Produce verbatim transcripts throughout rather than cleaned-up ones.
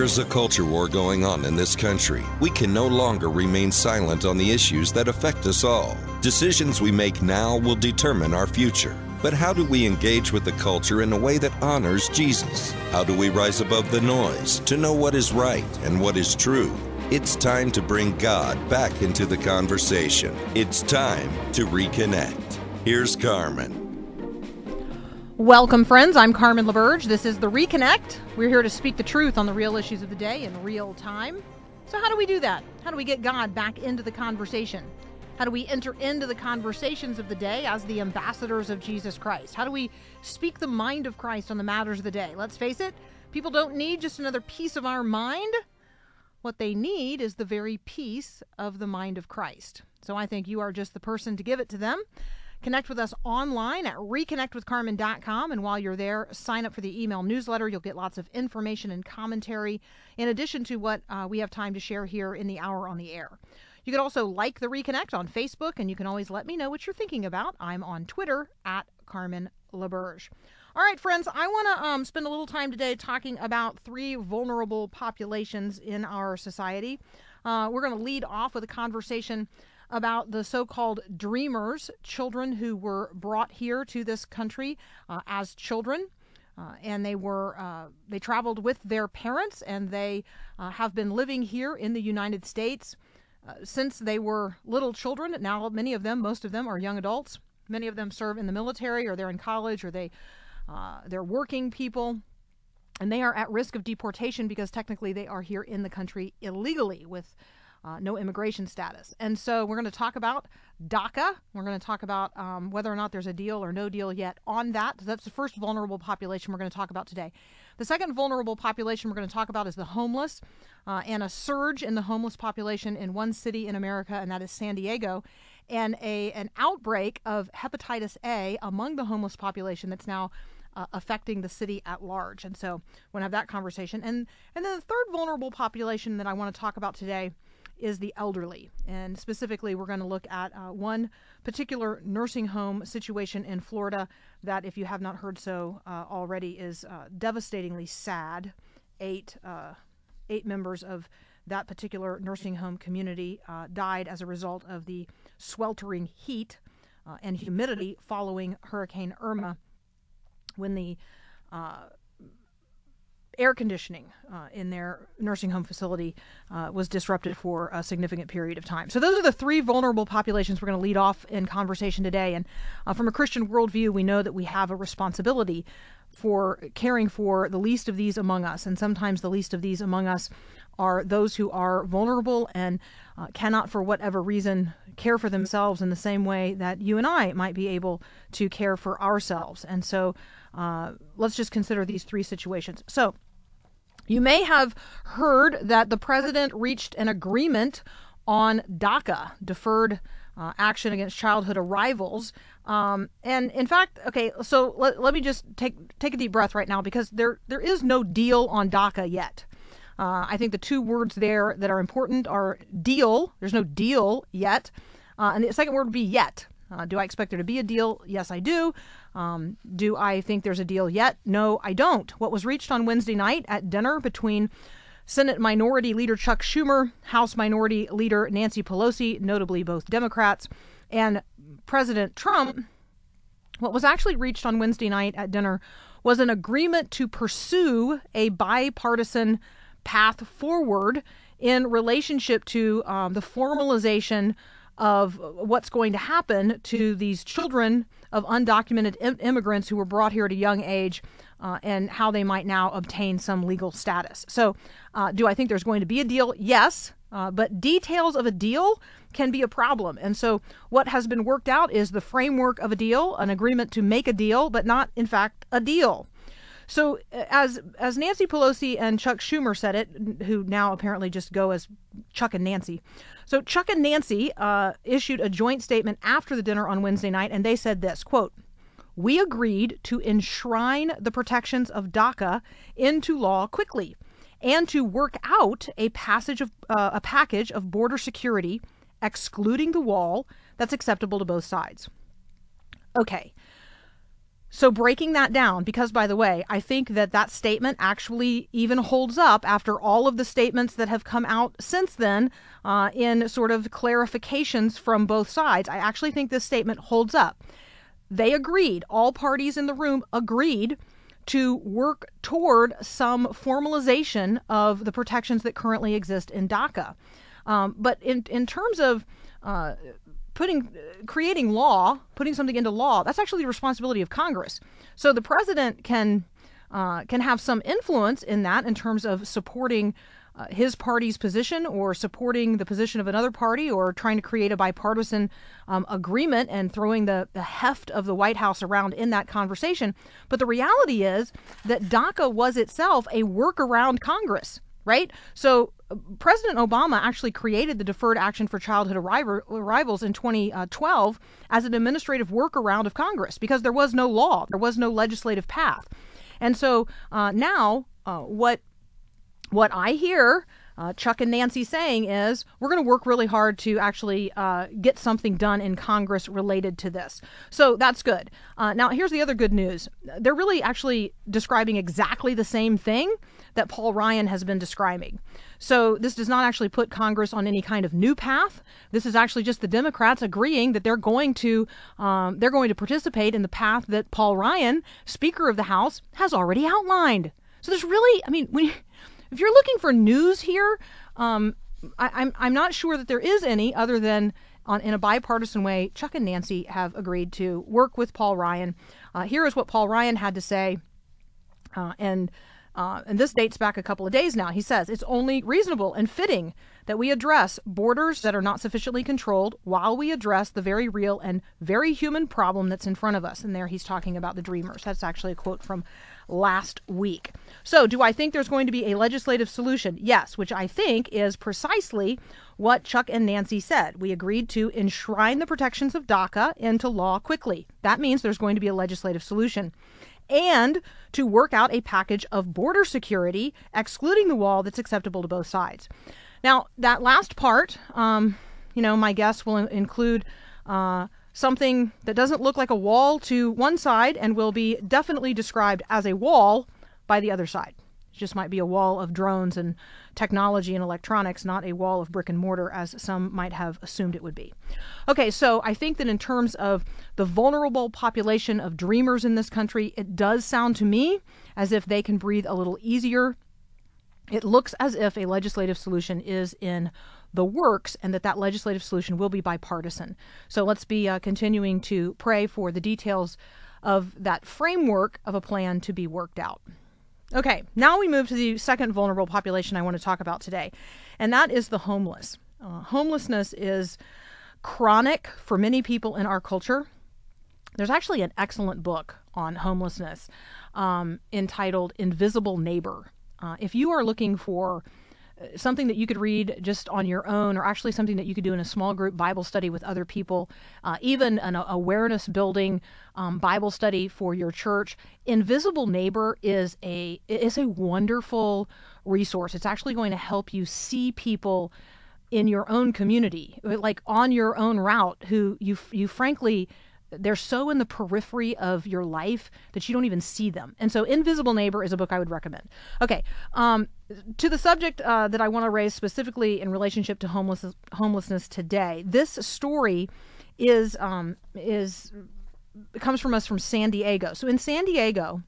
There's a culture war going on in this country. We can no longer remain silent on the issues that affect us all. Decisions we make now will determine our future. But how do we engage with the culture in a way that honors Jesus? How do we rise above the noise to know what is right and what is true? It's time to bring God back into the conversation. It's time to reconnect. Here's Carmen. Welcome, friends. I'm Carmen LaBerge. This is The Reconnect. We're here to speak the truth on the real issues of the day in real time. So how do we do that? How do we get God back into the conversation? How do we enter into the conversations of the day as the ambassadors of Jesus Christ? How do we speak the mind of Christ on the matters of the day? Let's face it, people don't need just another piece of our mind. What they need is the very piece of the mind of Christ. So I think you are just the person to give it to them. Connect with us online at reconnect with carmen dot com, and while you're there, sign up for the email newsletter. You'll get lots of information and commentary in addition to what uh, we have time to share here in the hour on the air. You can also like The Reconnect on Facebook, and you can always let me know what you're thinking about. I'm on Twitter at Carmen LaBerge. All right, friends, I want to um, spend a little time today talking about three vulnerable populations in our society. Uh, we're going to lead off with a conversation about the so-called dreamers, children who were brought here to this country uh, as children. Uh, and they were uh, they traveled with their parents, and they uh, have been living here in the United States uh, since they were little children. Now, many of them, most of them, are young adults. Many of them serve in the military, or they're in college, or they uh, they're working people, and they are at risk of deportation because technically they are here in the country illegally with Uh, no immigration status. And so we're going to talk about DACA. We're going to talk about um, whether or not there's a deal or no deal yet on that. That's the first vulnerable population we're going to talk about today. The second vulnerable population we're going to talk about is the homeless uh, and a surge in the homeless population in one city in America, and that is San Diego, and a an outbreak of hepatitis A among the homeless population that's now uh, affecting the city at large. And so we're going to have that conversation. And, and then the third vulnerable population that I want to talk about today is the elderly. And specifically, we're going to look at uh, one particular nursing home situation in Florida that, if you have not heard so uh, already, is uh, devastatingly sad. Eight, uh, eight members of that particular nursing home community uh, died as a result of the sweltering heat uh, and humidity following Hurricane Irma, when the uh, air conditioning uh, in their nursing home facility uh, was disrupted for a significant period of time. So those are the three vulnerable populations we're going to lead off in conversation today. And uh, from a Christian worldview, we know that we have a responsibility for caring for the least of these among us. And sometimes the least of these among us are those who are vulnerable and uh, cannot, for whatever reason, care for themselves in the same way that you and I might be able to care for ourselves. And so uh, let's just consider these three situations. So you may have heard that the president reached an agreement on DACA, Deferred uh, Action Against Childhood Arrivals. Um, and in fact, okay, so let, let me just take take a deep breath right now, because there there is no deal on DACA yet. Uh, I think the two words there that are important are deal. There's no deal yet. Uh, and the second word would be yet. Uh, do I expect there to be a deal? Yes, I do. Um, do I think there's a deal yet? No, I don't. What was reached on Wednesday night at dinner between Senate Minority Leader Chuck Schumer, House Minority Leader Nancy Pelosi, notably both Democrats, and President Trump, what was actually reached on Wednesday night at dinner was an agreement to pursue a bipartisan path forward in relationship to um, the formalization of what's going to happen to these children of undocumented im- immigrants who were brought here at a young age uh, and how they might now obtain some legal status. So uh, do I think there's going to be a deal? Yes, uh, but details of a deal can be a problem. And so what has been worked out is the framework of a deal, an agreement to make a deal, but not, in fact, a deal. So as as Nancy Pelosi and Chuck Schumer said it, who now apparently just go as Chuck and Nancy. So Chuck and Nancy uh, issued a joint statement after the dinner on Wednesday night, and they said this, quote, "We agreed to enshrine the protections of DACA into law quickly and to work out a passage of uh, a package of border security, excluding the wall, that's acceptable to both sides." Okay. So breaking that down, because by the way, I think that that statement actually even holds up after all of the statements that have come out since then uh, in sort of clarifications from both sides. I actually think this statement holds up. They agreed, all parties in the room agreed to work toward some formalization of the protections that currently exist in DACA. Um, but in, in terms of uh, putting, creating law, putting something into law, that's actually the responsibility of Congress. So the president can uh, can have some influence in that in terms of supporting uh, his party's position or supporting the position of another party or trying to create a bipartisan um, agreement and throwing the, the heft of the White House around in that conversation. But the reality is that DACA was itself a workaround Congress, right? So President Obama actually created the Deferred Action for Childhood Arrival, Arrivals in twenty twelve as an administrative workaround of Congress because there was no law, there was no legislative path. And so uh, now uh, what what I hear uh, Chuck and Nancy saying is we're going to work really hard to actually uh, get something done in Congress related to this. So that's good. Uh, now, here's the other good news. They're really actually describing exactly the same thing that Paul Ryan has been describing. So this does not actually put Congress on any kind of new path. This is actually just the Democrats agreeing that they're going to um, they're going to participate in the path that Paul Ryan, Speaker of the House, has already outlined. So there's really, I mean, when you, if you're looking for news here, um, I, I'm I'm not sure that there is any other than on in a bipartisan way. Chuck and Nancy have agreed to work with Paul Ryan. Uh, here is what Paul Ryan had to say, uh, and. Uh, and this dates back a couple of days now. He says, it's only reasonable and fitting that we address borders that are not sufficiently controlled while we address the very real and very human problem that's in front of us. And there he's talking about the Dreamers. That's actually a quote from last week. So do I think there's going to be a legislative solution? Yes, which I think is precisely what Chuck and Nancy said. We agreed to enshrine the protections of DACA into law quickly. That means there's going to be a legislative solution. And to work out a package of border security, excluding the wall that's acceptable to both sides. Now, that last part, um, you know, my guess will include uh, something that doesn't look like a wall to one side and will be definitely described as a wall by the other side. It just might be a wall of drones and technology and electronics, not a wall of brick and mortar, as some might have assumed it would be. Okay, so I think that in terms of the vulnerable population of dreamers in this country, it does sound to me as if they can breathe a little easier. It looks as if a legislative solution is in the works and that that legislative solution will be bipartisan. So let's be uh, continuing to pray for the details of that framework of a plan to be worked out. Okay, now we move to the second vulnerable population I want to talk about today, and that is the homeless. Uh, homelessness is chronic for many people in our culture. There's actually an excellent book on homelessness um, entitled Invisible Neighbor. Uh, if you are looking for something that you could read just on your own, or actually something that you could do in a small group Bible study with other people, uh, even an awareness building um, Bible study for your church, Invisible Neighbor is a is a wonderful resource. It's actually going to help you see people in your own community, like on your own route, who you you frankly, they're so in the periphery of your life that you don't even see them. And so Invisible Neighbor is a book I would recommend. Okay, um, to the subject uh, that I want to raise specifically in relationship to homeless, homelessness today, this story is um, is comes from us from San Diego. So in San Diego,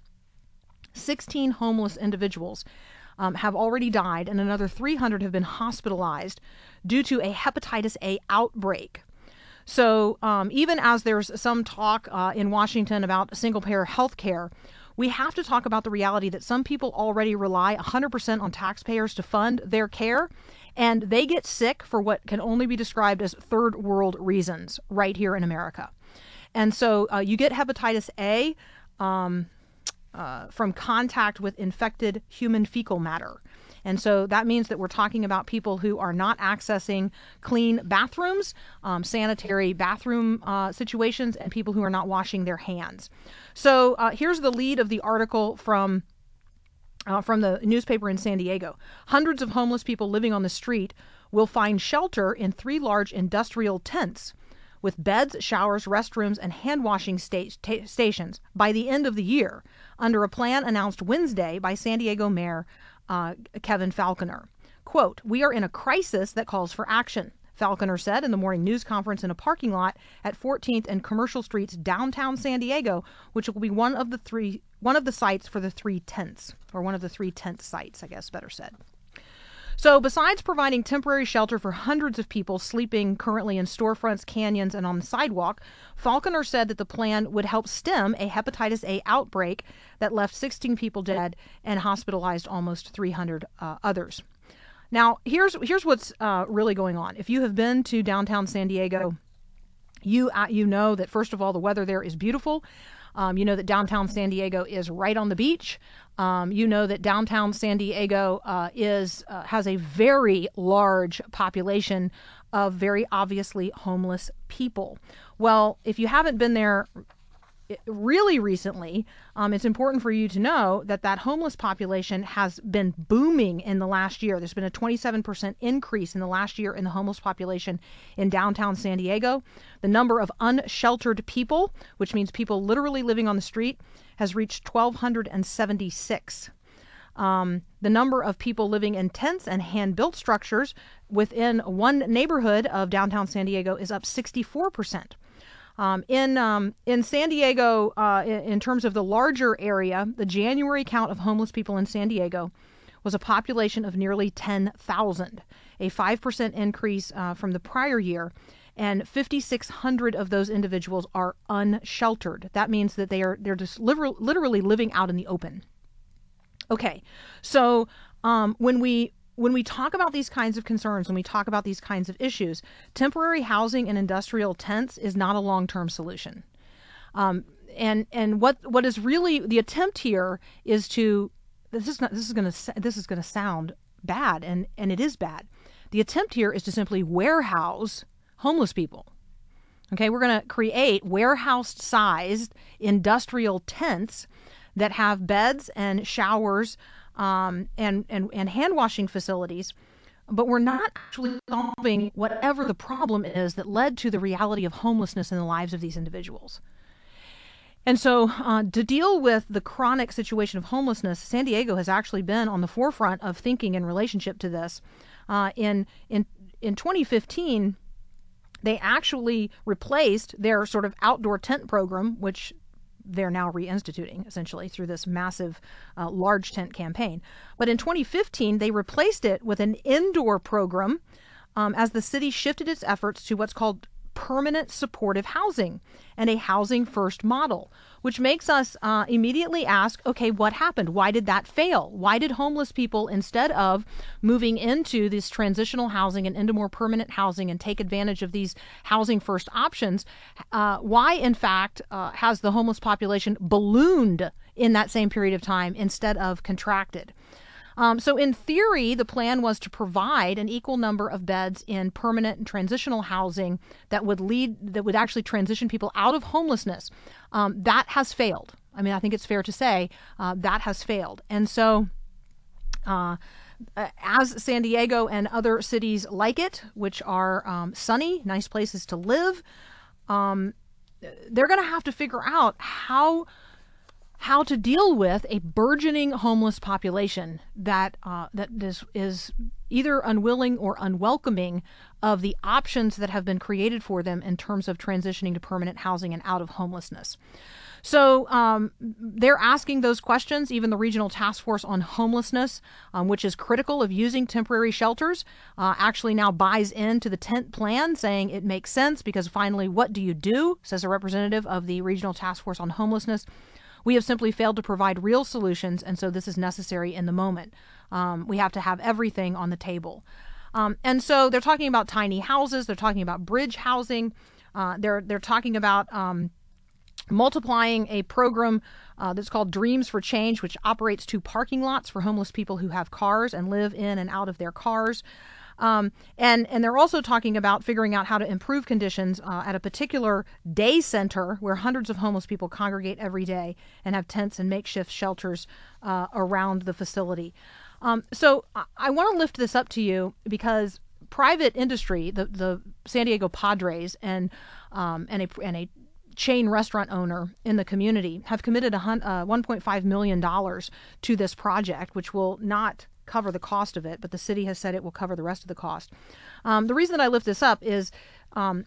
sixteen homeless individuals um, have already died, and another three hundred have been hospitalized due to a hepatitis A outbreak. So um, even as there's some talk uh, in Washington about single-payer health care, we have to talk about the reality that some people already rely one hundred percent on taxpayers to fund their care, and they get sick for what can only be described as third world reasons right here in America. And so uh, you get hepatitis A um, uh, from contact with infected human fecal matter. And so that means that we're talking about people who are not accessing clean bathrooms, um, sanitary bathroom uh, situations, and people who are not washing their hands. So uh, here's the lead of the article from uh, from the newspaper in San Diego. Hundreds of homeless people living on the street will find shelter in three large industrial tents, with beds, showers, restrooms, and hand washing sta- ta- stations by the end of the year, under a plan announced Wednesday by San Diego Mayor uh, Kevin Faulconer. Quote, "We are in a crisis that calls for action," Faulconer said in the morning news conference in a parking lot at fourteenth and Commercial Streets, downtown San Diego, which will be one of the three one of the sites for the three tents, or one of the three tent sites, I guess better said. So besides providing temporary shelter for hundreds of people sleeping currently in storefronts, canyons, and on the sidewalk, Faulconer said that the plan would help stem a hepatitis A outbreak that left sixteen people dead and hospitalized almost three hundred uh, others. Now, here's here's what's uh, really going on. If you have been to downtown San Diego, you uh, you know that, first of all, the weather there is beautiful. Um, you know that downtown San Diego is right on the beach. Um, you know that downtown San Diego uh, is uh, has a very large population of very obviously homeless people. Well, if you haven't been there really recently, um, it's important for you to know that that homeless population has been booming in the last year. There's been a twenty-seven percent increase in the last year in the homeless population in downtown San Diego. The number of unsheltered people, which means people literally living on the street, has reached one thousand two hundred seventy-six. Um, the number of people living in tents and hand-built structures within one neighborhood of downtown San Diego is up sixty-four percent. Um, in um, in San Diego, uh, in, in terms of the larger area, the January count of homeless people in San Diego was a population of nearly ten thousand, a five percent increase uh, from the prior year, and five thousand six hundred of those individuals are unsheltered. That means that they are they're just literally, literally living out in the open. Okay, so um, when we When we talk about these kinds of concerns, when we talk about these kinds of issues, temporary housing and industrial tents is not a long-term solution. Um, and and what what is really the attempt here is to this is not this is going to this is going to sound bad, and and it is bad. The attempt here is to simply warehouse homeless people. Okay, we're going to create warehouse-sized industrial tents that have beds and showers. Um, and, and, and hand washing facilities, but we're not actually solving whatever the problem is that led to the reality of homelessness in the lives of these individuals. And so uh, to deal with the chronic situation of homelessness, San Diego has actually been on the forefront of thinking in relationship to this. Uh, in, in, in twenty fifteen, they actually replaced their sort of outdoor tent program, which they're now reinstituting essentially through this massive uh, large tent campaign. But in twenty fifteen, they replaced it with an indoor program um, as the city shifted its efforts to what's called permanent supportive housing and a housing first model, which makes us uh, immediately ask, okay, what happened? Why did that fail? Why did homeless people, instead of moving into this transitional housing and into more permanent housing and take advantage of these housing first options, uh, why in fact uh, has the homeless population ballooned in that same period of time instead of contracted? Um, so in theory, the plan was to provide an equal number of beds in permanent and transitional housing that would lead, that would actually transition people out of homelessness. Um, that has failed. I mean, I think it's fair to say uh, that has failed. And so uh, as San Diego and other cities like it, which are um, sunny, nice places to live, um, they're going to have to figure out how how to deal with a burgeoning homeless population that uh, that is, is either unwilling or unwelcoming of the options that have been created for them in terms of transitioning to permanent housing and out of homelessness. So um, they're asking those questions. Even the Regional Task Force on Homelessness, um, which is critical of using temporary shelters, uh, actually now buys into the tent plan, saying it makes sense because finally, what do you do, says a representative of the Regional Task Force on Homelessness. We have simply failed to provide real solutions, and so this is necessary in the moment. Um, we have to have everything on the table. Um, and so they're talking about tiny houses. They're talking about bridge housing. Uh, they're they're talking about um, multiplying a program uh, that's called Dreams for Change, which operates two parking lots for homeless people who have cars and live in and out of their cars. Um, and, and they're also talking about figuring out how to improve conditions uh, at a particular day center where hundreds of homeless people congregate every day and have tents and makeshift shelters uh, around the facility. Um, so I, I want to lift this up to you because private industry, the the San Diego Padres and um, and a and a chain restaurant owner in the community have committed a hun- uh, one point five million dollars to this project, which will not cover the cost of it, but the city has said it will cover the rest of the cost. Um, the reason that I lift this up is um,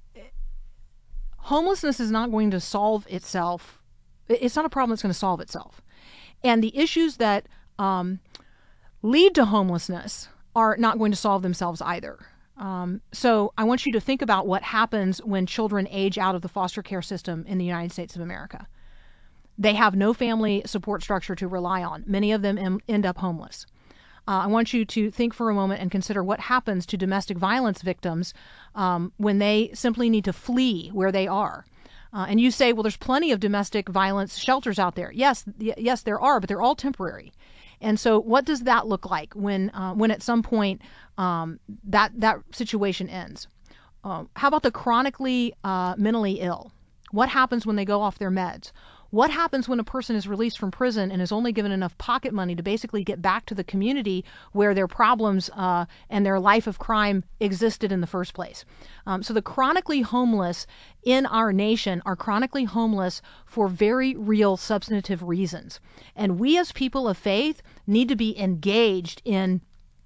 homelessness is not going to solve itself. It's not a problem that's going to solve itself. And the issues that um, lead to homelessness are not going to solve themselves either. Um, so I want you to think about what happens when children age out of the foster care system in the United States of America. They have no family support structure to rely on. Many of them em- end up homeless. Uh, I want you to think for a moment and consider what happens to domestic violence victims um, when they simply need to flee where they are. Uh, and you say, well, there's plenty of domestic violence shelters out there. Yes, y- yes, there are, but they're all temporary. And so what does that look like when uh, when at some point um, that, that situation ends? Uh, how about the chronically uh, mentally ill? What happens when they go off their meds? What happens when a person is released from prison and is only given enough pocket money to basically get back to the community where their problems uh, and their life of crime existed in the first place? Um, so the chronically homeless in our nation are chronically homeless for very real substantive reasons. And we as people of faith need to be engaged in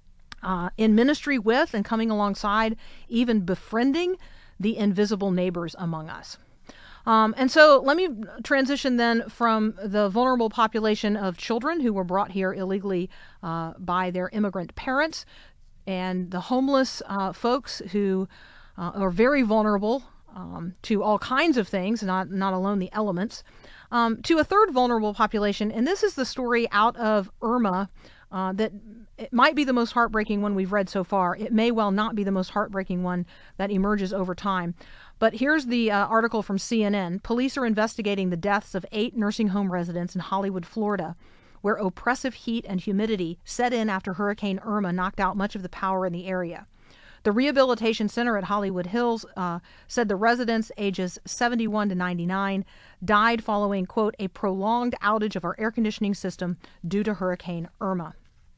uh, in ministry with and coming alongside, even befriending the invisible neighbors among us. Um, and so let me transition then from the vulnerable population of children who were brought here illegally uh, by their immigrant parents and the homeless uh, folks who uh, are very vulnerable um, to all kinds of things, not, not alone the elements, um, to a third vulnerable population. And this is the story out of Irma uh, that it might be the most heartbreaking one we've read so far. It may well not be the most heartbreaking one that emerges over time. But here's the uh, article from C N N. Police are investigating the deaths of eight nursing home residents in Hollywood, Florida, where oppressive heat and humidity set in after Hurricane Irma knocked out much of the power in the area. The Rehabilitation Center at Hollywood Hills uh, said the residents, ages seventy-one to ninety-nine, died following, quote, a prolonged outage of our air conditioning system due to Hurricane Irma.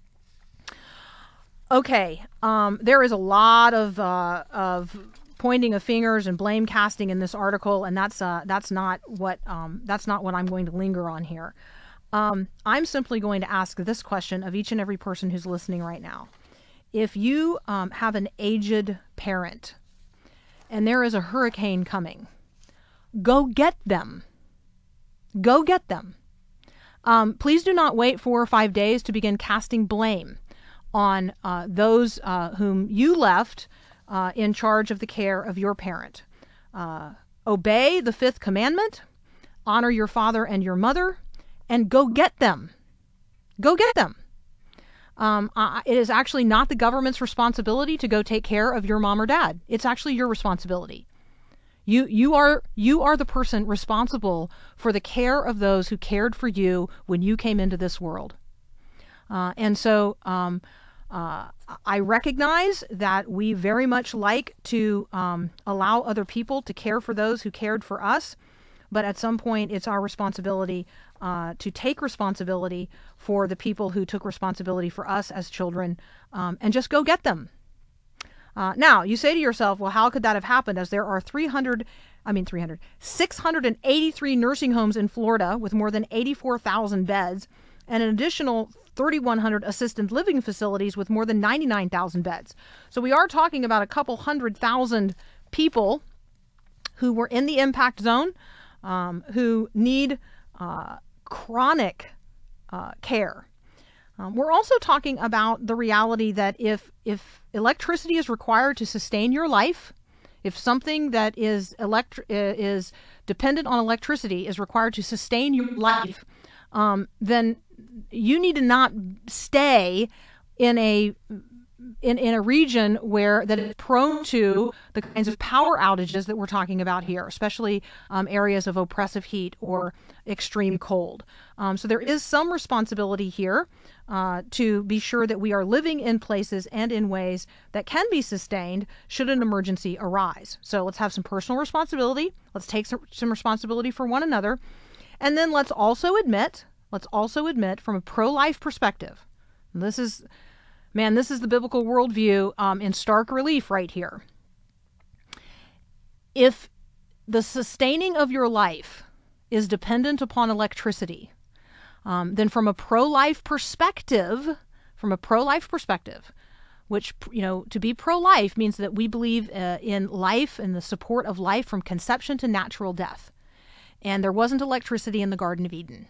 Okay, um, there is a lot of uh, of pointing of fingers and blame casting in this article, and that's uh, that's not what um, that's not what I'm going to linger on here. Um, I'm simply going to ask this question of each and every person who's listening right now. If you um, have an aged parent and there is a hurricane coming, go get them. Go get them. Um, please do not wait four or five days to begin casting blame on uh, those uh, whom you left uh, in charge of the care of your parent. Uh, obey the fifth commandment, honor your father and your mother, and go get them. Go get them. Um, uh, it is actually not the government's responsibility to go take care of your mom or dad. It's actually your responsibility. You you are you are the person responsible for the care of those who cared for you when you came into this world. Uh, and so um, uh, I recognize that we very much like to um, allow other people to care for those who cared for us. But at some point, it's our responsibility uh, to take responsibility for the people who took responsibility for us as children, um, and just go get them. Uh, now, you say to yourself, well, how could that have happened? As there are three hundred, I mean three hundred, six hundred eighty-three nursing homes in Florida with more than eighty-four thousand beds, and an additional thirty-one hundred assisted living facilities with more than ninety-nine thousand beds. So we are talking about a couple hundred thousand people who were in the impact zone, um, who need uh, chronic uh, care. Um, we're also talking about the reality that if if electricity is required to sustain your life, if something that is elect- is dependent on electricity is required to sustain your life, um, then you need to not stay in a in, in a region where that is prone to the kinds of power outages that we're talking about here, especially um, areas of oppressive heat or extreme cold. Um, so there is some responsibility here uh, to be sure that we are living in places and in ways that can be sustained should an emergency arise. So let's have some personal responsibility. Let's take some, some responsibility for one another. And then let's also admit, let's also admit from a pro-life perspective, this is Man, this is the biblical worldview um, in stark relief right here. If the sustaining of your life is dependent upon electricity, um, then from a pro-life perspective, from a pro-life perspective, which, you know, to be pro-life means that we believe uh, in life and the support of life from conception to natural death. And there wasn't electricity in the Garden of Eden.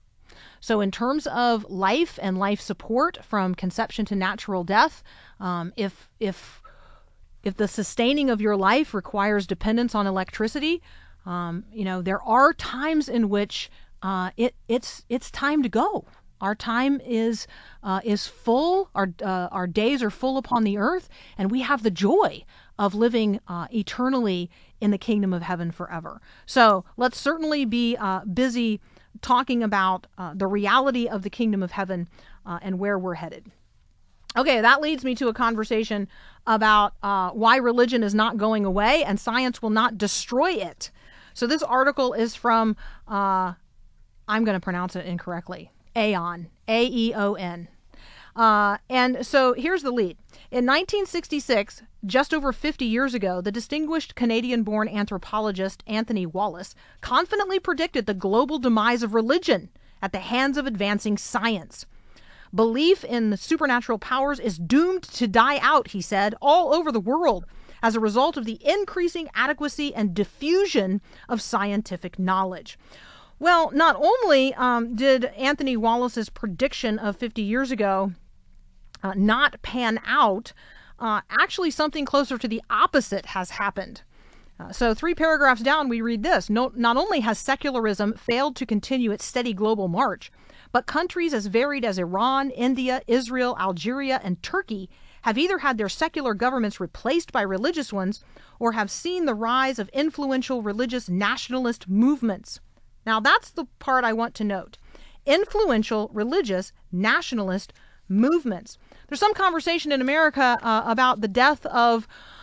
So in terms of life and life support from conception to natural death, um, if if if the sustaining of your life requires dependence on electricity, um, you know, there are times in which uh, it it's it's time to go. Our time is uh, is full. Our uh, our days are full upon the earth, and we have the joy of living uh, eternally in the kingdom of heaven forever. So let's certainly be uh, busy talking about uh, the reality of the kingdom of heaven uh, and where we're headed. Okay, that leads me to a conversation about uh, why religion is not going away and science will not destroy it. So this article is from, uh, I'm going to pronounce it incorrectly, Aeon, A E O N. Uh, and so here's the lead. In nineteen sixty-six, just over fifty years ago, the distinguished Canadian-born anthropologist Anthony Wallace confidently predicted the global demise of religion at the hands of advancing science. Belief in the supernatural powers is doomed to die out, he said, all over the world as a result of the increasing adequacy and diffusion of scientific knowledge. Well, not only um, did Anthony Wallace's prediction of fifty years ago uh, not pan out, uh, actually something closer to the opposite has happened. Uh, so three paragraphs down, we read this. No, not only has secularism failed to continue its steady global march, but countries as varied as Iran, India, Israel, Algeria, and Turkey have either had their secular governments replaced by religious ones or have seen the rise of influential religious nationalist movements. Now, that's the part I want to note. Influential religious nationalist movements. There's some conversation in America uh, about the death of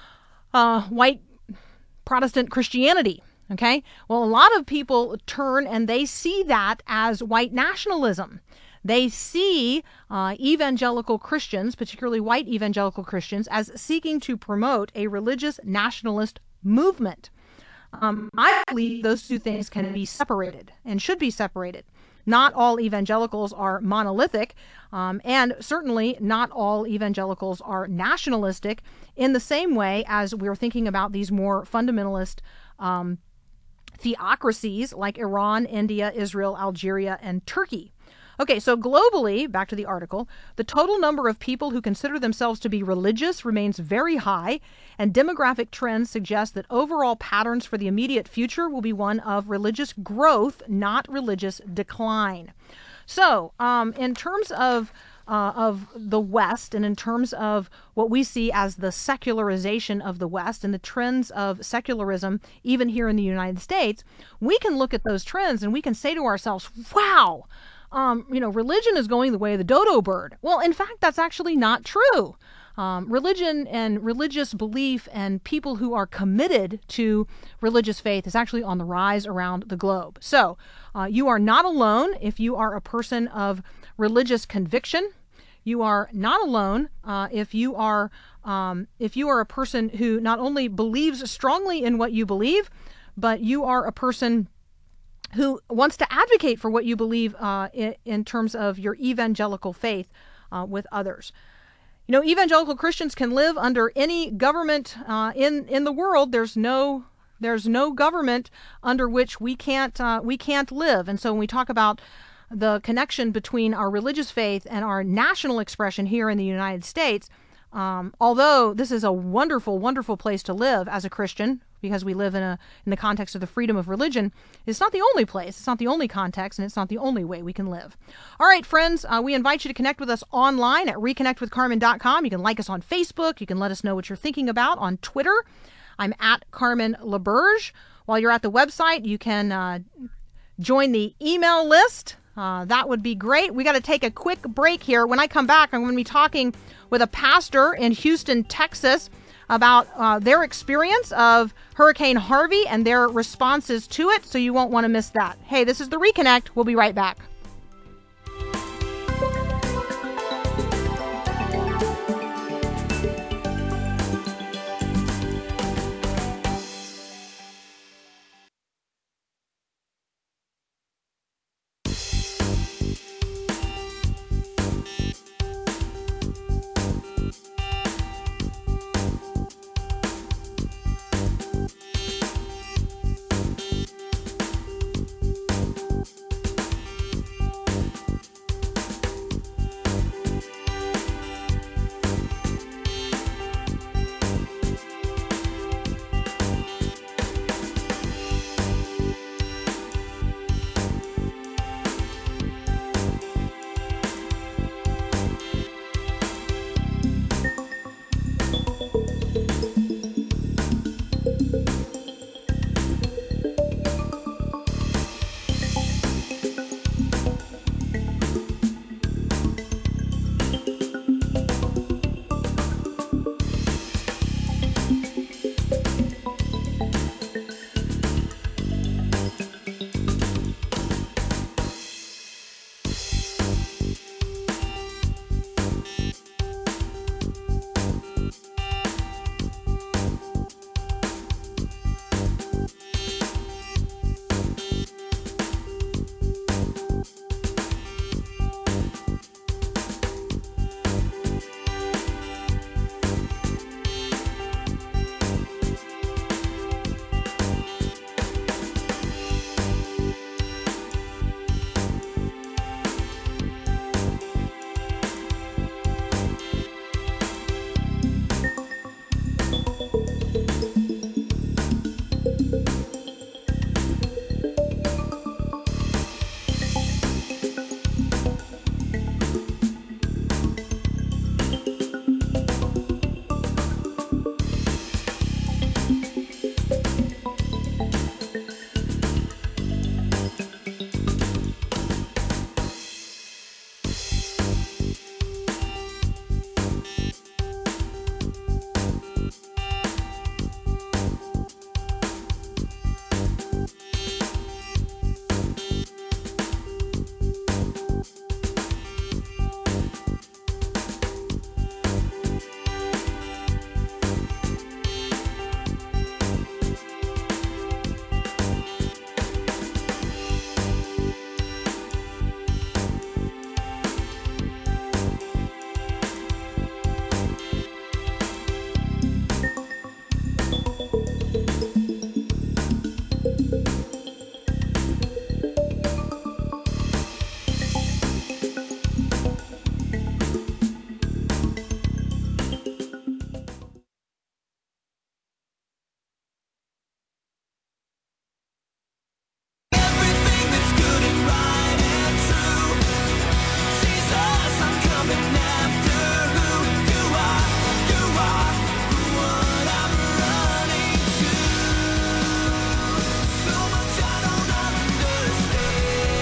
uh, white Protestant Christianity. Okay? Well, a lot of people turn and they see that as white nationalism. They see uh, evangelical Christians, particularly white evangelical Christians, as seeking to promote a religious nationalist movement. Um, I believe those two things can be separated and should be separated. Not all evangelicals are monolithic, um, and certainly not all evangelicals are nationalistic in the same way as we're thinking about these more fundamentalist um, theocracies like Iran, India, Israel, Algeria, and Turkey. Okay, so globally, back to the article, the total number of people who consider themselves to be religious remains very high, and demographic trends suggest that overall patterns for the immediate future will be one of religious growth, not religious decline. So, um, in terms of uh, of the West, and in terms of what we see as the secularization of the West and the trends of secularism, even here in the United States, we can look at those trends and we can say to ourselves, wow, Um, you know, religion is going the way of the dodo bird. Well, in fact, that's actually not true. Um, religion and religious belief and people who are committed to religious faith is actually on the rise around the globe. So uh, you are not alone if you are a person of religious conviction. You are not alone uh, if you are um, if you are a person who not only believes strongly in what you believe, but you are a person who wants to advocate for what you believe uh, in, in terms of your evangelical faith uh, with others. You know, evangelical Christians can live under any government uh, in in the world. There's no there's no government under which we can't uh, we can't live. And so when we talk about the connection between our religious faith and our national expression here in the United States, um, although this is a wonderful, wonderful place to live as a Christian, because we live in a in the context of the freedom of religion, it's not the only place, it's not the only context, and it's not the only way we can live. All right, friends, uh, we invite you to connect with us online at reconnect with carmen dot com. You can like us on Facebook. You can let us know what you're thinking about on Twitter. I'm at Carmen LaBerge. While you're at the website, you can uh, join the email list. Uh, that would be great. We got to take a quick break here. When I come back, I'm going to be talking with a pastor in Houston, Texas, about uh, their experience of Hurricane Harvey and their responses to it, so you won't want to miss that. Hey, this is The Reconnect. We'll be right back.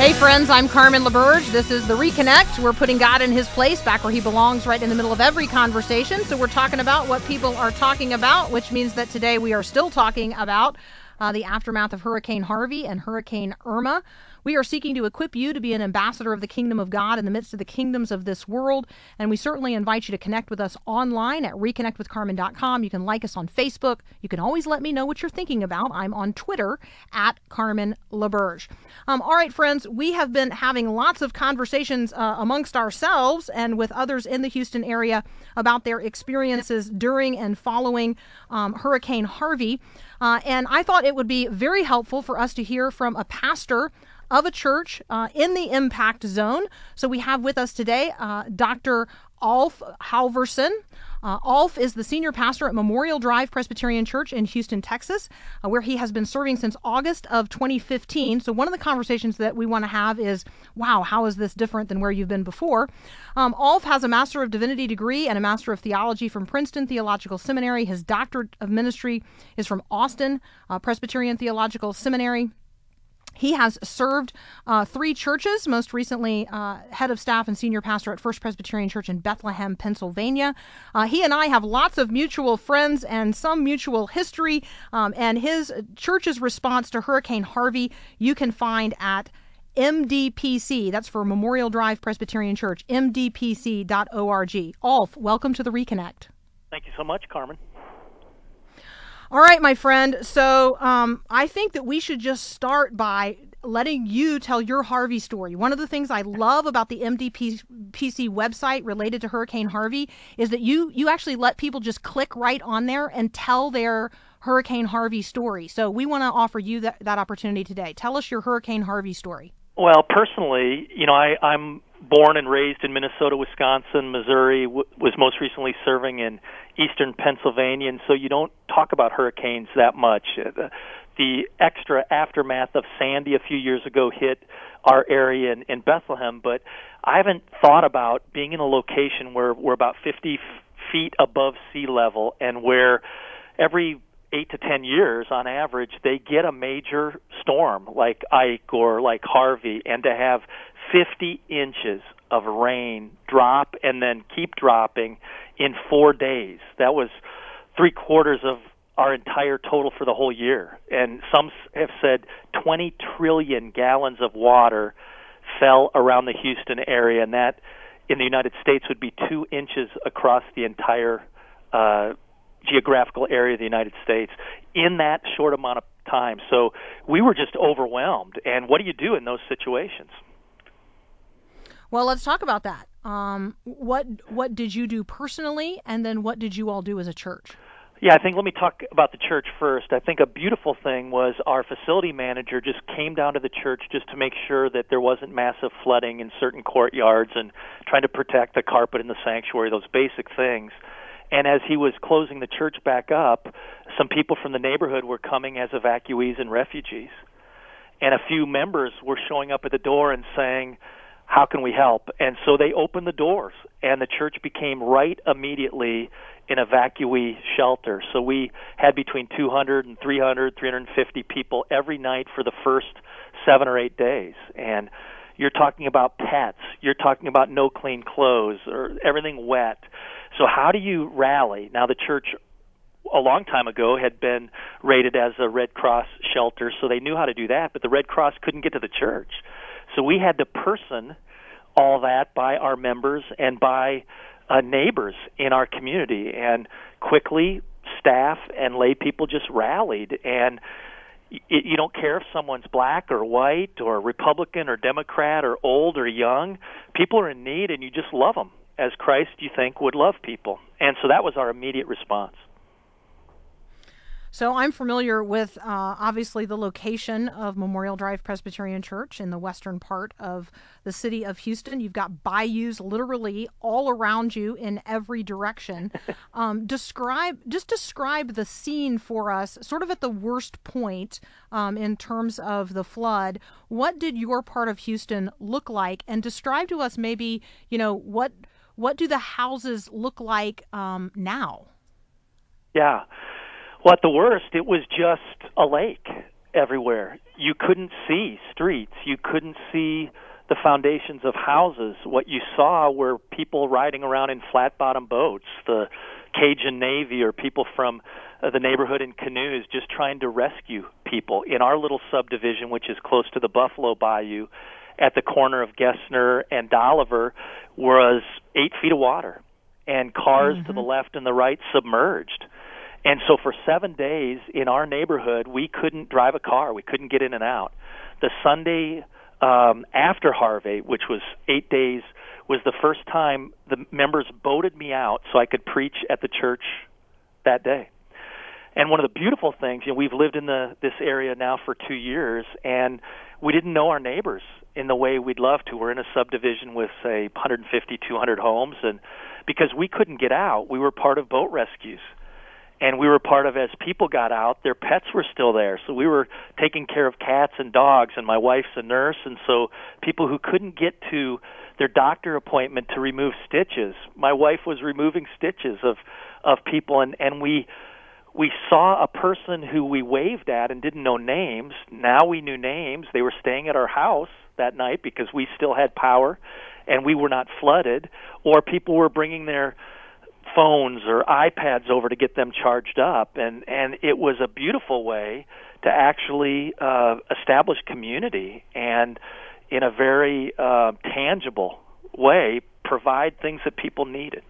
Hey friends, I'm Carmen LaBerge. This is The Reconnect. We're putting God in his place, back where he belongs, right in the middle of every conversation. So we're talking about what people are talking about, which means that today we are still talking about uh, the aftermath of Hurricane Harvey and Hurricane Irma. We are seeking to equip you to be an ambassador of the kingdom of God in the midst of the kingdoms of this world. And we certainly invite you to connect with us online at reconnect with carmen dot com. You can like us on Facebook. You can always let me know what you're thinking about. I'm on Twitter at Carmen LaBerge. Um, all right, friends, we have been having lots of conversations uh, amongst ourselves and with others in the Houston area about their experiences during and following um, Hurricane Harvey. Uh, and I thought it would be very helpful for us to hear from a pastor of a church uh, in the impact zone. So we have with us today uh, Doctor Alf Halverson. Uh, Alf is the senior pastor at Memorial Drive Presbyterian Church in Houston, Texas, uh, where he has been serving since August of twenty fifteen. So one of the conversations that we want to have is, wow, how is this different than where you've been before? Um, Alf has a Master of Divinity degree and a Master of Theology from Princeton Theological Seminary. His Doctorate of Ministry is from Austin uh, Presbyterian Theological Seminary. He has served uh, three churches, most recently uh, head of staff and senior pastor at First Presbyterian Church in Bethlehem, Pennsylvania. Uh, he and I have lots of mutual friends and some mutual history, um, and his church's response to Hurricane Harvey you can find at M D P C. That's for Memorial Drive Presbyterian Church, M D P C dot org. Alf, welcome to the Reconnect. Thank you so much, Carmen. All right, my friend. So um, I think that we should just start by letting you tell your Harvey story. One of the things I love about the M D P C website related to Hurricane Harvey is that you you actually let people just click right on there and tell their Hurricane Harvey story. So we want to offer you that, that opportunity today. Tell us your Hurricane Harvey story. Well, personally, you know, I, I'm born and raised in Minnesota, Wisconsin, Missouri, w- was most recently serving in eastern Pennsylvania, and so you don't talk about hurricanes that much. Uh, the, the extra aftermath of Sandy a few years ago hit our area in, in Bethlehem, but I haven't thought about being in a location where we're about fifty f- feet above sea level and where every eight to ten years on average they get a major storm like Ike or like Harvey, and to have fifty inches of rain drop and then keep dropping in four days. That was three quarters of our entire total for the whole year. And some have said twenty trillion gallons of water fell around the Houston area, and that in the United States would be two inches across the entire uh, geographical area of the United States in that short amount of time. So we were just overwhelmed. And what do you do in those situations? Well, let's talk about that. Um, what what did you do personally, and then what did you all do as a church? Yeah, I think let me talk about the church first. I think a beautiful thing was our facility manager just came down to the church just to make sure that there wasn't massive flooding in certain courtyards and trying to protect the carpet in the sanctuary, those basic things. And as he was closing the church back up, some people from the neighborhood were coming as evacuees and refugees. And a few members were showing up at the door and saying, how can we help? And so they opened the doors, and the church became right immediately an evacuee shelter. So we had between two hundred and three hundred, three hundred fifty people every night for the first seven or eight days. And you're talking about pets. You're talking about no clean clothes or everything wet. So how do you rally? Now, the church a long time ago had been rated as a Red Cross shelter, so they knew how to do that, but the Red Cross couldn't get to the church. So we had to person all that by our members and by uh, neighbors in our community. And quickly, staff and lay people just rallied. And y- you don't care if someone's black or white or Republican or Democrat or old or young. People are in need, and you just love them as Christ, you think, would love people. And so that was our immediate response. So I'm familiar with, uh, obviously, the location of Memorial Drive Presbyterian Church in the western part of the city of Houston. You've got bayous literally all around you in every direction. Um, describe, just describe the scene for us, sort of at the worst point um, in terms of the flood. What did your part of Houston look like? And describe to us maybe, you know, what what do the houses look like um, now? Yeah. Well, at the worst, it was just a lake. everywhere. You couldn't see streets. You couldn't see the foundations of houses. What you saw were people riding around in flat-bottom boats, the Cajun Navy or people from uh, the neighborhood in canoes just trying to rescue people. In our little subdivision, which is close to the Buffalo Bayou, at the corner of Gessner and Dolliver, was eight feet of water, and cars mm-hmm. to the left and the right submerged. And so for seven days in our neighborhood, we couldn't drive a car. We couldn't get in and out. The Sunday um, after Harvey, which was eight days, was the first time the members boated me out so I could preach at the church that day. And one of the beautiful things, you know, we've lived in the this area now for two years, and we didn't know our neighbors in the way we'd love to. We're in a subdivision with, say, one hundred fifty, two hundred homes, and because we couldn't get out, we were part of boat rescues. And we were part of, as people got out, their pets were still there. So we were taking care of cats and dogs, and my wife's a nurse, and so people who couldn't get to their doctor appointment to remove stitches, my wife was removing stitches of, of people, and, and we we saw a person who we waved at and didn't know names. Now we knew names. They were staying at our house that night because we still had power, and we were not flooded, or people were bringing their phones or iPads over to get them charged up, and and it was a beautiful way to actually uh, establish community and in a very uh, tangible way provide things that people needed.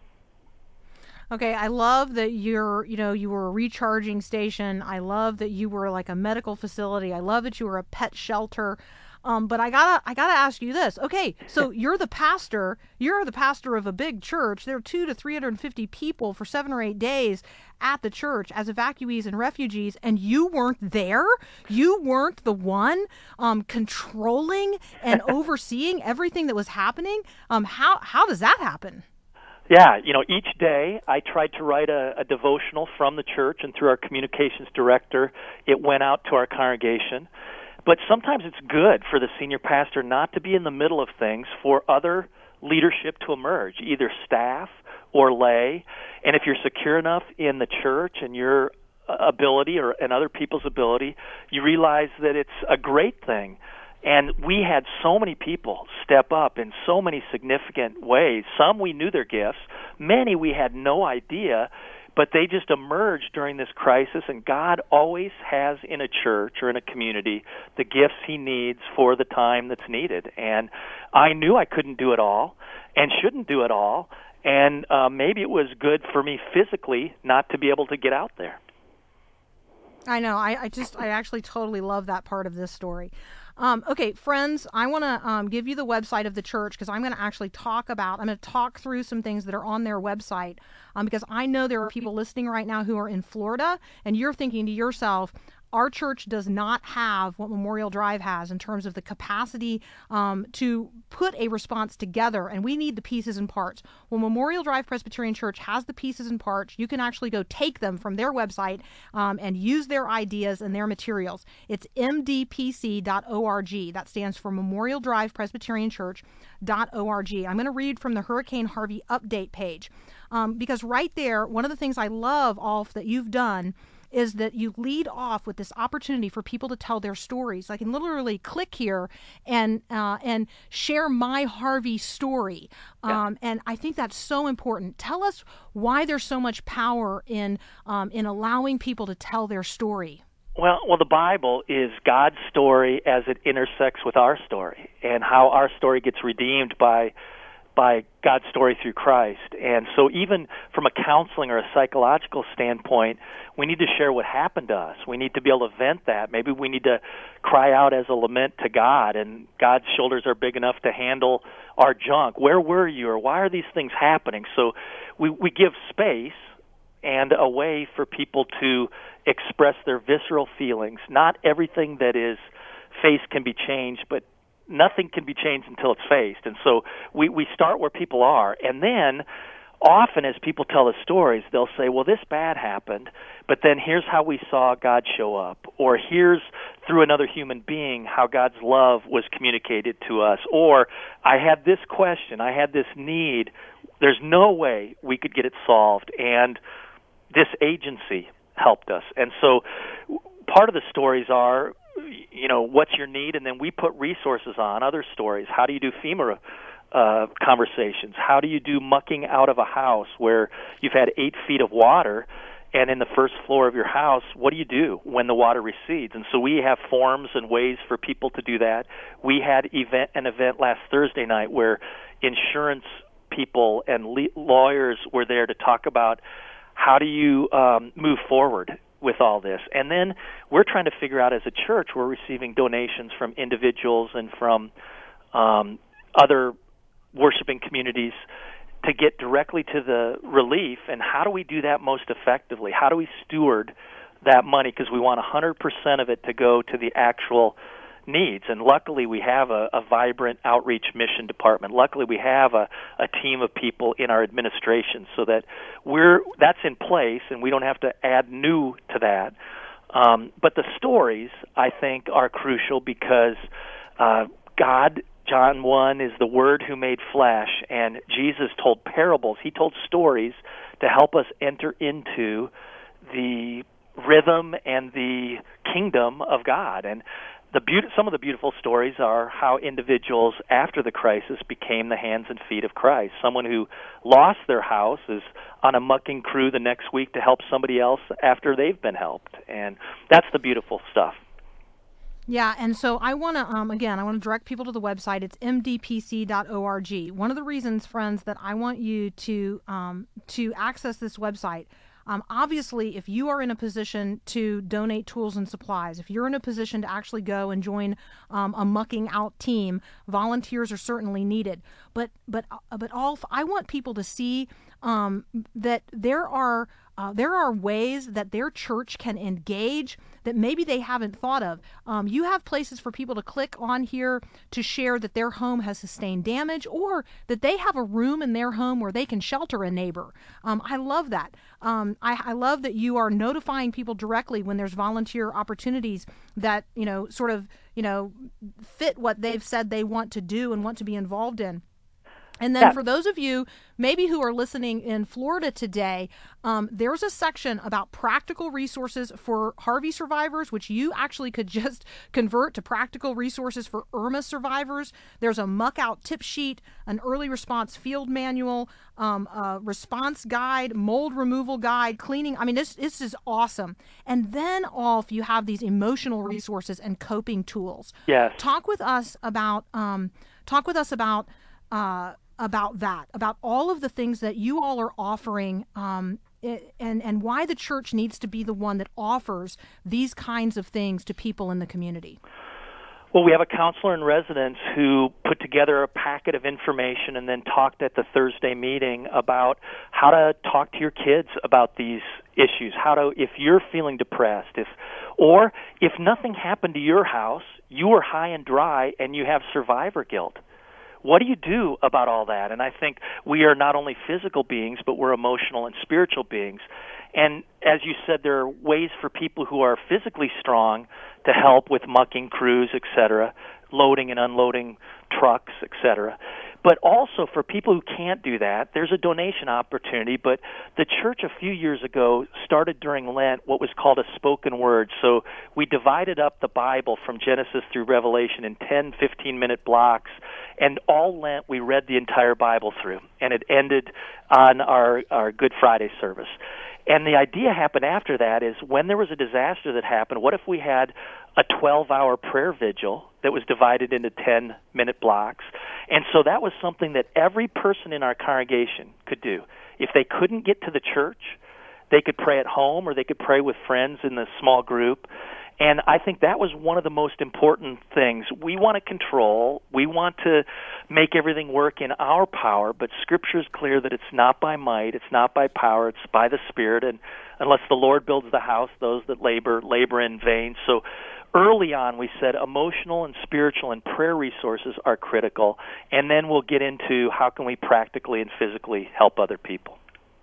Okay, I love that you're, you know, you were a recharging station. I love that you were like a medical facility. I love that you were a pet shelter. Um, but I gotta, I gotta ask you this. Okay, so you're the pastor. You're the pastor of a big church. There are two to three hundred and fifty people for seven or eight days at the church as evacuees and refugees, and you weren't there. You weren't the one um, controlling and overseeing everything that was happening. Um, how how does that happen? Yeah, you know, each day I tried to write a, a devotional from the church, and through our communications director, it went out to our congregation. But sometimes it's good for the senior pastor not to be in the middle of things, for other leadership to emerge, either staff or lay. And if you're secure enough in the church and your ability or and other people's ability, you realize that it's a great thing. And we had so many people step up in so many significant ways. Some we knew their gifts. Many we had no idea, but they just emerged during this crisis. And God always has in a church or in a community the gifts he needs for the time that's needed. And I knew I couldn't do it all and shouldn't do it all. And uh, maybe it was good for me physically not to be able to get out there. I know. I, I just, I actually totally love that part of this story. Um, okay, friends, I want to um, give you the website of the church, because I'm going to actually talk about, I'm going to talk through some things that are on their website, um, because I know there are people listening right now who are in Florida, and you're thinking to yourself, our church does not have what Memorial Drive has in terms of the capacity um, to put a response together, and we need the pieces and parts. Well, Memorial Drive Presbyterian Church has the pieces and parts. You can actually go take them from their website um, and use their ideas and their materials. It's m d p c dot org. That stands for Memorial Drive Presbyterian Church dot org. I'm going to read from the Hurricane Harvey update page, um, because right there, one of the things I love, Alf, that you've done is that you lead off with this opportunity for people to tell their stories. I can literally click here and uh, and share my Harvey story. Yeah. Um, and I think that's so important. Tell us why there's so much power in um, in allowing people to tell their story. Well, well, the Bible is God's story as it intersects with our story, and how our story gets redeemed by by God's story through Christ. And so even from a counseling or a psychological standpoint, we need to share what happened to us. We need to be able to vent that. Maybe we need to cry out as a lament to God, and God's shoulders are big enough to handle our junk. Where were you, or why are these things happening? So we, we give space and a way for people to express their visceral feelings. Not everything that is faced can be changed, but nothing can be changed until it's faced. And so we, we start where people are. And then often as people tell the stories, they'll say, well, this bad happened, but then here's how we saw God show up. Or here's, through another human being, how God's love was communicated to us. Or I had this question, I had this need. There's no way we could get it solved, and this agency helped us. And so part of the stories are, you know, what's your need, and then we put resources on other stories. How do you do FEMA uh, conversations? How do you do mucking out of a house where you've had eight feet of water, and in the first floor of your house, what do you do when the water recedes? And so we have forms and ways for people to do that. We had event an event last Thursday night where insurance people and le- lawyers were there to talk about how do you um, move forward with all this. And then we're trying to figure out as a church, we're receiving donations from individuals and from um, other worshiping communities to get directly to the relief, and how do we do that most effectively? How do we steward that money? Because we want one hundred percent of it to go to the actual needs. And luckily we have a, a vibrant outreach mission department. Luckily we have a, a team of people in our administration so that we're that's in place and we don't have to add new to that. Um, but the stories, I think, are crucial because uh, God, John one, is the Word who made flesh, and Jesus told parables. He told stories to help us enter into the rhythm and the kingdom of God. And the beauty, some of the beautiful stories are how individuals after the crisis became the hands and feet of Christ. Someone who lost their house is on a mucking crew the next week to help somebody else after they've been helped. And that's the beautiful stuff. Yeah, and so I want to, um, again, I want to direct people to the website. It's m d p c dot org. One of the reasons, friends, that I want you to um, to access this website, um, obviously, if you are in a position to donate tools and supplies, if you're in a position to actually go and join um, a mucking out team, volunteers are certainly needed. But but uh, but all I want people to see um, that there are uh, there are ways that their church can engage that maybe they haven't thought of. Um, you have places for people to click on here to share that their home has sustained damage or that they have a room in their home where they can shelter a neighbor. Um, I love that. Um, I, I love that you are notifying people directly when there's volunteer opportunities that, you know, sort of, you know, fit what they've said they want to do and want to be involved in. And then Yeah. for those of you maybe who are listening in Florida today, um, there's a section about practical resources for Harvey survivors, which you actually could just convert to practical resources for Irma survivors. There's a muck out tip sheet, an early response field manual, um, a response guide, mold removal guide, cleaning. I mean, this, this is awesome. And then Alf, you have these emotional resources and coping tools. Yes. Talk with us about, um, talk with us about, uh, about that, about all of the things that you all are offering, um, and, and why the church needs to be the one that offers these kinds of things to people in the community. Well, we have a counselor in residence who put together a packet of information and then talked at the Thursday meeting about how to talk to your kids about these issues, how to, if you're feeling depressed, if, or if nothing happened to your house, you were high and dry and you have survivor guilt. What do you do about all that? And I think we are not only physical beings, but we're emotional and spiritual beings. And as you said, there are ways for people who are physically strong to help with mucking crews, et cetera, loading and unloading trucks, et cetera. But also for people who can't do that, there's a donation opportunity. But the church a few years ago started during Lent what was called a spoken word. So we divided up the Bible from Genesis through Revelation in ten, fifteen-minute blocks. And all Lent we read the entire Bible through. And it ended on our, our Good Friday service. And the idea happened after that is when there was a disaster that happened, what if we had a twelve-hour prayer vigil that was divided into ten-minute blocks? And so that was something that every person in our congregation could do. If they couldn't get to the church, they could pray at home or they could pray with friends in the small group. And I think that was one of the most important things. We want to control. We want to make everything work in our power, but Scripture is clear that it's not by might, it's not by power, it's by the Spirit. And unless the Lord builds the house, those that labor, labor in vain. So early on we said emotional and spiritual and prayer resources are critical. And then we'll get into how can we practically and physically help other people.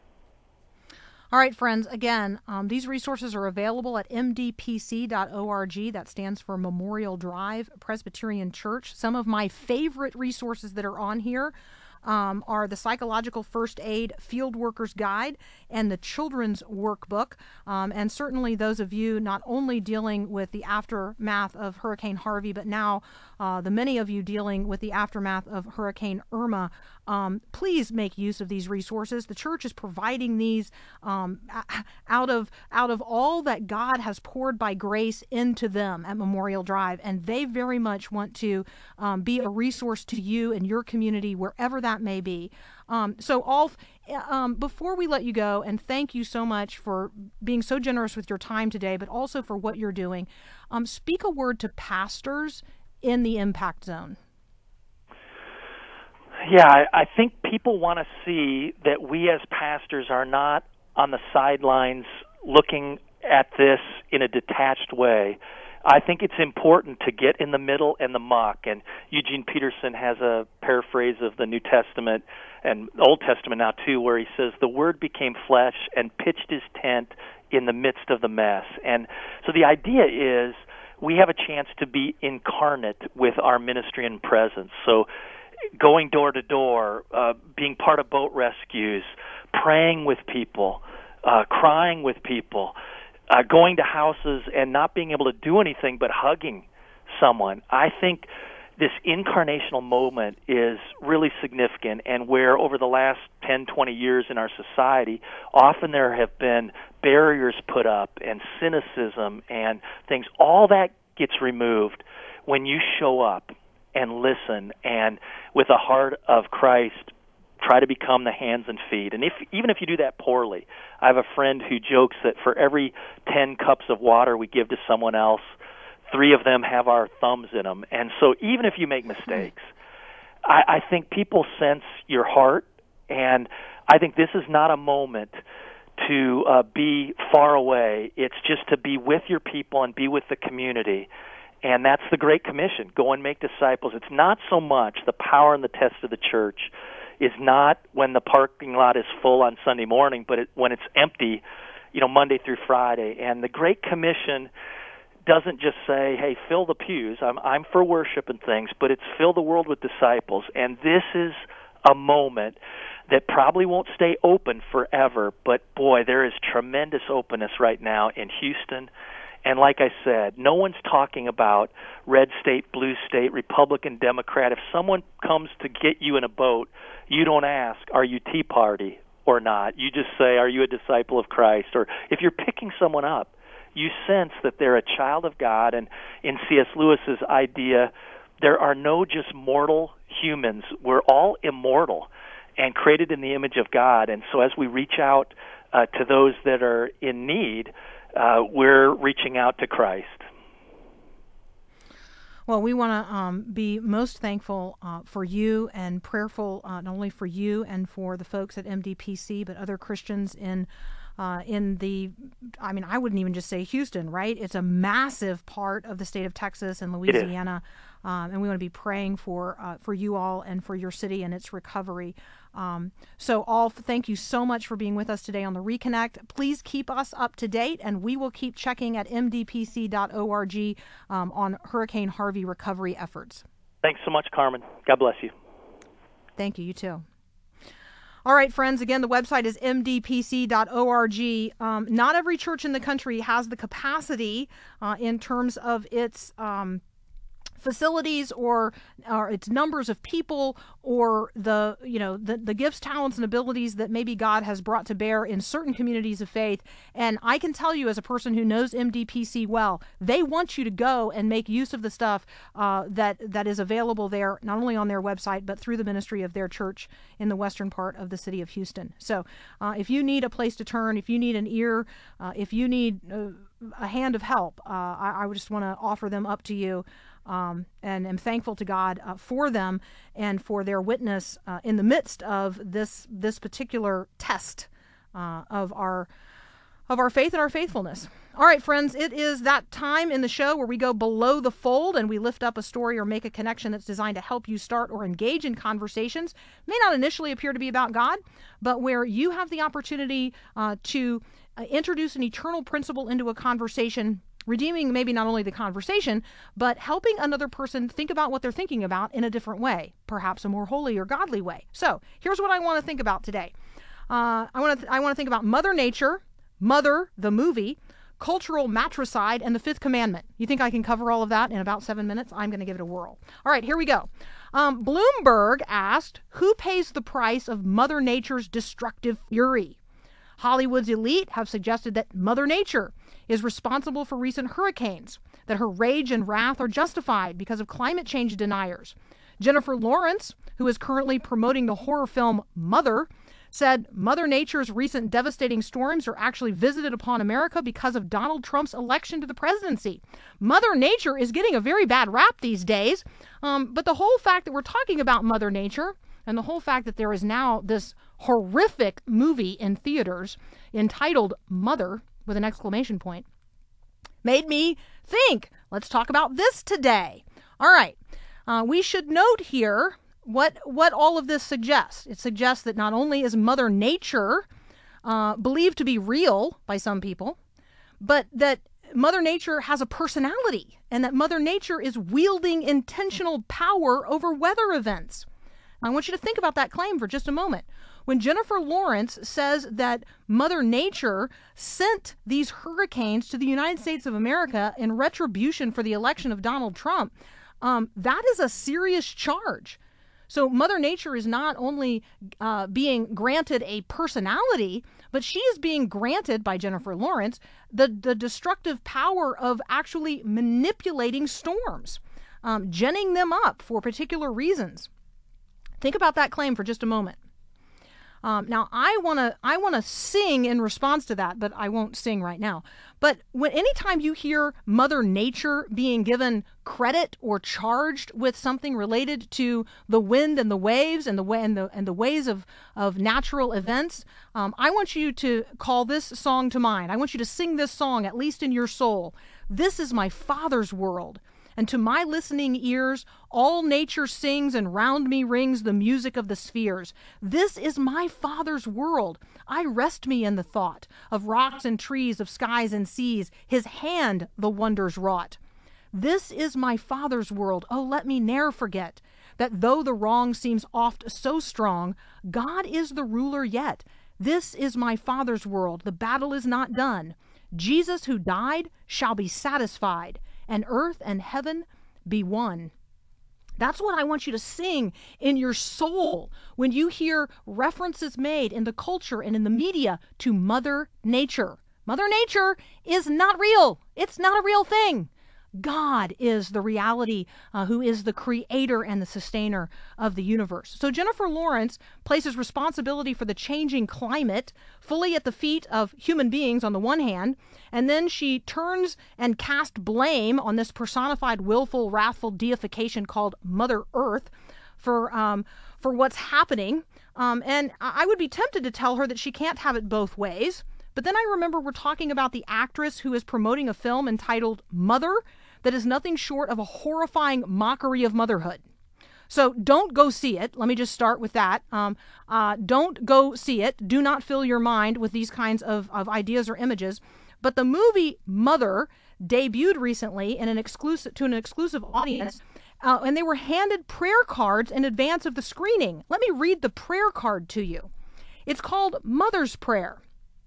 All right, friends, again, um, these resources are available at m d p c dot org. That stands for Memorial Drive Presbyterian Church. Some of my favorite resources that are on here um, are the Psychological First Aid Field Worker's Guide and the Children's Workbook. Um, and certainly those of you not only dealing with the aftermath of Hurricane Harvey, but now uh, the many of you dealing with the aftermath of Hurricane Irma, um, please make use of these resources. The church is providing these um, out of out of all that God has poured by grace into them at Memorial Drive, and they very much want to um, be a resource to you and your community, wherever that may be. Um, so, Alf, um, before we let you go, and thank you so much for being so generous with your time today, but also for what you're doing, um, speak a word to pastors in the impact zone. Yeah, I, I think people want to see that we as pastors are not on the sidelines looking at this in a detached way. I think it's important to get in the middle and the muck. And Eugene Peterson has a paraphrase of the New Testament and Old Testament now too, where he says, the Word became flesh and pitched his tent in the midst of the mess. And so the idea is we have a chance to be incarnate with our ministry and presence. So going door to door, uh, being part of boat rescues, praying with people, uh, crying with people, uh, going to houses and not being able to do anything but hugging someone. I think this incarnational moment is really significant, and where over the last ten, twenty years in our society, often there have been barriers put up and cynicism and things. All that gets removed when you show up and listen, and with a heart of Christ, try to become the hands and feet. And if even if you do that poorly, I have a friend who jokes that for every ten cups of water we give to someone else, three of them have our thumbs in them. And so even if you make mistakes, I, I think people sense your heart, and I think this is not a moment to uh, be far away. It's just to be with your people and be with the community. And that's the Great Commission. Go and make disciples. It's not so much the power and the test of the church is not when the parking lot is full on Sunday morning, but it, when it's empty, you know, Monday through Friday. And the Great Commission doesn't just say, hey, fill the pews. I'm, I'm for worship and things, but it's fill the world with disciples. And this is a moment that probably won't stay open forever, but boy, there is tremendous openness right now in Houston. And like I said, no one's talking about red state, blue state, Republican, Democrat. If someone comes to get you in a boat, you don't ask, are you Tea Party or not? You just say, are you a disciple of Christ? Or if you're picking someone up, you sense that they're a child of God. And in C S Lewis's idea, there are no just mortal humans. We're all immortal and created in the image of God. And so as we reach out uh, to those that are in need, Uh, we're reaching out to Christ. Well, we want to um, be most thankful uh, for you and prayerful uh, not only for you and for the folks at M D P C, but other Christians in uh, in the, I mean, I wouldn't even just say Houston, right? It's a massive part of the state of Texas and Louisiana, um, and we want to be praying for uh, for you all and for your city and its recovery. Um, so, Alf, thank you so much for being with us today on the Reconnect. Please keep us up to date, and we will keep checking at m d p c dot org um, on Hurricane Harvey recovery efforts. Thanks so much, Carmen. God bless you. Thank you. You too. All right, friends, again, the website is m d p c dot org. Um, not every church in the country has the capacity uh, in terms of its um, facilities or, or its numbers of people or the, you know, the, the gifts, talents, and abilities that maybe God has brought to bear in certain communities of faith. And I can tell you as a person who knows M D P C well, they want you to go and make use of the stuff uh, that that is available there, not only on their website, but through the ministry of their church in the western part of the city of Houston. So uh, if you need a place to turn, if you need an ear, uh, if you need uh, a hand of help, uh, I, I would just want to offer them up to you. Um, and am thankful to God uh, for them and for their witness uh, in the midst of this this particular test uh, of our of our faith and our faithfulness. All right, friends, it is that time in the show where we go below the fold and we lift up a story or make a connection that's designed to help you start or engage in conversations. May not initially appear to be about God, but where you have the opportunity uh, to uh, introduce an eternal principle into a conversation redeeming maybe not only the conversation, but helping another person think about what they're thinking about in a different way, perhaps a more holy or godly way. So here's what I want to think about today. Uh, I want to th- I want to think about Mother Nature, Mother, the movie, cultural matricide, and the fifth commandment. You think I can cover all of that in about seven minutes? I'm going to give it a whirl. All right, here we go. Um, Bloomberg asked, who pays the price of Mother Nature's destructive fury? Hollywood's elite have suggested that Mother Nature is responsible for recent hurricanes, that her rage and wrath are justified because of climate change deniers. Jennifer Lawrence, who is currently promoting the horror film Mother, said Mother Nature's recent devastating storms are actually visited upon America because of Donald Trump's election to the presidency. Mother Nature is getting a very bad rap these days, um, but the whole fact that we're talking about Mother Nature and the whole fact that there is now this horrific movie in theaters entitled Mother, with an exclamation point, made me think, let's talk about this today. All right, uh, we should note here what what all of this suggests. It suggests that not only is Mother Nature uh, believed to be real by some people, but that Mother Nature has a personality and that Mother Nature is wielding intentional power over weather events. I want you to think about that claim for just a moment. When Jennifer Lawrence says that Mother Nature sent these hurricanes to the United States of America in retribution for the election of Donald Trump, um, that is a serious charge. So Mother Nature is not only uh, being granted a personality, but she is being granted by Jennifer Lawrence the, the destructive power of actually manipulating storms, um, ginning them up for particular reasons. Think about that claim for just a moment. Um, now, I want to I want to sing in response to that, but I won't sing right now. But when anytime you hear Mother Nature being given credit or charged with something related to the wind and the waves and the way and the and the ways of of natural events, um, I want you to call this song to mind. I want you to sing this song, at least in your soul. This is my Father's world. And to my listening ears, all nature sings, and round me rings the music of the spheres. This is my Father's world. I rest me in the thought of rocks and trees, of skies and seas, his hand the wonders wrought. This is my Father's world. Oh, let me ne'er forget that though the wrong seems oft so strong, God is the ruler yet. This is my Father's world. The battle is not done. Jesus who died shall be satisfied, and earth and heaven be one. That's what I want you to sing in your soul when you hear references made in the culture and in the media to Mother Nature. Mother Nature is not real. It's not a real thing. God is the reality uh, who is the creator and the sustainer of the universe. So Jennifer Lawrence places responsibility for the changing climate fully at the feet of human beings on the one hand, and then she turns and casts blame on this personified, willful, wrathful deification called Mother Earth for um, for what's happening. Um, and I would be tempted to tell her that she can't have it both ways. But then I remember we're talking about the actress who is promoting a film entitled Mother that is nothing short of a horrifying mockery of motherhood. So don't go see it. Let me just start with that. Um, uh, don't go see it. Do not fill your mind with these kinds of, of ideas or images. But the movie Mother debuted recently in an exclusive to an exclusive audience, uh, and they were handed prayer cards in advance of the screening. Let me read the prayer card to you. It's called Mother's Prayer.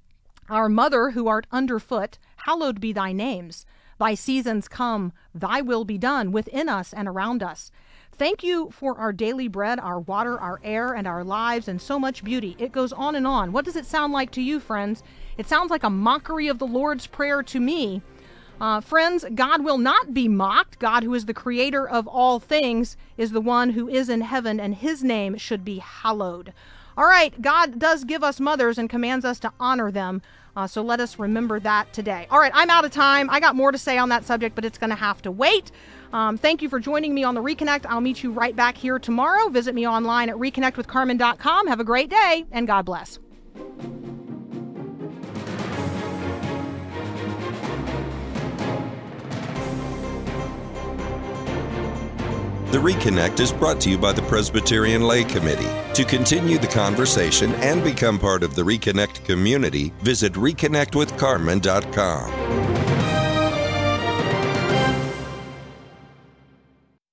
Our Mother, who art underfoot, hallowed be thy names. Thy seasons come, thy will be done within us and around us. Thank you for our daily bread, our water, our air, and our lives, and so much beauty. It goes on and on. What does it sound like to you, friends? It sounds like a mockery of the Lord's Prayer to me. Uh, friends, God will not be mocked. God, who is the creator of all things, is the one who is in heaven, and his name should be hallowed. All right, God does give us mothers and commands us to honor them. Uh, so let us remember that today. All right, I'm out of time. I got more to say on that subject, but it's going to have to wait. Um, thank you for joining me on the Reconnect. I'll meet you right back here tomorrow. Visit me online at reconnect with carmen dot com. Have a great day, and God bless. The Reconnect is brought to you by the Presbyterian Lay Committee. To continue the conversation and become part of the Reconnect community, visit reconnect with carmen dot com.